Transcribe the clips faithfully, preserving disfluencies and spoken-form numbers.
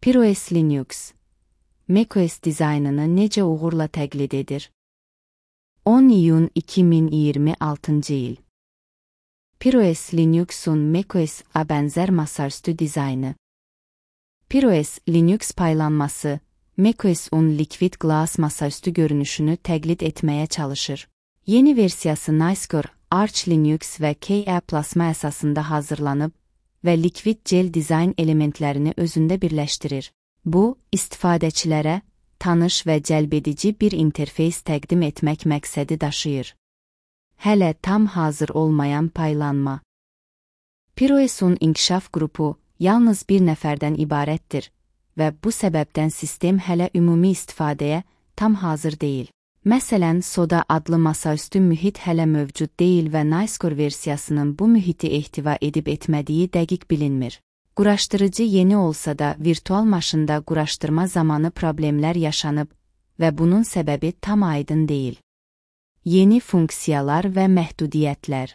PiroOS Linux, macOS dizaynını necə uğurla təqlid edir? on iyun iki min iyirmi altıncı il. PiroOS Linux'un macOS'a bənzər masaüstü dizaynı. PiroOS Linux paylanması, macOS'un Liquid Glass masaüstü görünüşünü təqlid etməyə çalışır. Yeni versiyası Nicecore, Arch Linux və K E Plasma əsasında hazırlanıb və Liquid Gel dizayn elementlərini özündə birləşdirir. Bu, istifadəçilərə tanış və cəlbedici bir interfeys təqdim etmək məqsədi daşıyır. Hələ tam hazır olmayan paylanma. PiroOS'un inkişaf qrupu yalnız bir nəfərdən ibarətdir və bu səbəbdən sistem hələ ümumi istifadəyə tam hazır deyil. Məsələn, Soda adlı masaüstü mühit hələ mövcud deyil və Nicecore versiyasının bu mühiti ehtiva edib etmədiyi dəqiq bilinmir. Quraşdırıcı yeni olsa da virtual maşında quraşdırma zamanı problemlər yaşanıb və bunun səbəbi tam aydın deyil. Yeni funksiyalar və məhdudiyyətlər.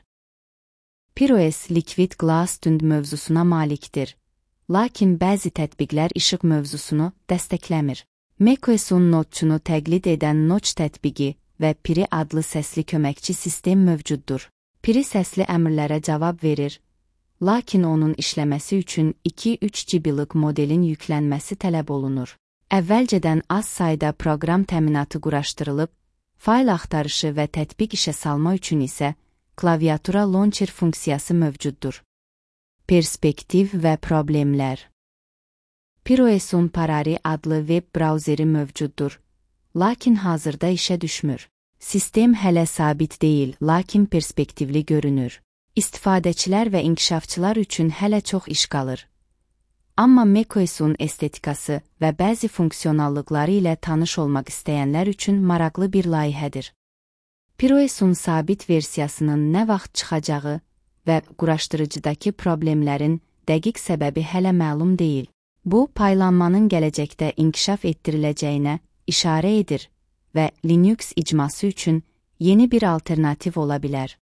PiroOS Liquid Glass tünd mövzusuna malikdir, lakin bəzi tətbiqlər işıq mövzusunu dəstəkləmir. macOS'un Notch'unu təqlid edən Notch tətbiqi və Piri adlı səsli köməkçi sistem mövcuddur. Piri səsli əmrlərə cavab verir, lakin onun işləməsi üçün iki üç gigabaytlıq modelin yüklənməsi tələb olunur. Əvvəlcədən az sayda proqram təminatı quraşdırılıb, fayl axtarışı və tətbiq işə salma üçün isə klaviatura launcher funksiyası mövcuddur. Perspektiv və problemlər. PiroOS'un Parari adlı web brauzeri mövcuddur, lakin hazırda işə düşmür. Sistem hələ sabit deyil, lakin perspektivli görünür. İstifadəçilər və inkişafçılar üçün hələ çox iş qalır. Amma macOS'un estetikası və bəzi funksionallıqları ilə tanış olmaq istəyənlər üçün maraqlı bir layihədir. PiroOS'un sabit versiyasının nə vaxt çıxacağı və quraşdırıcıdakı problemlərin dəqiq səbəbi hələ məlum deyil. Bu, paylanmanın gələcəkdə inkişaf etdiriləcəyinə işarə edir və Linux icması üçün yeni bir alternativ ola bilər.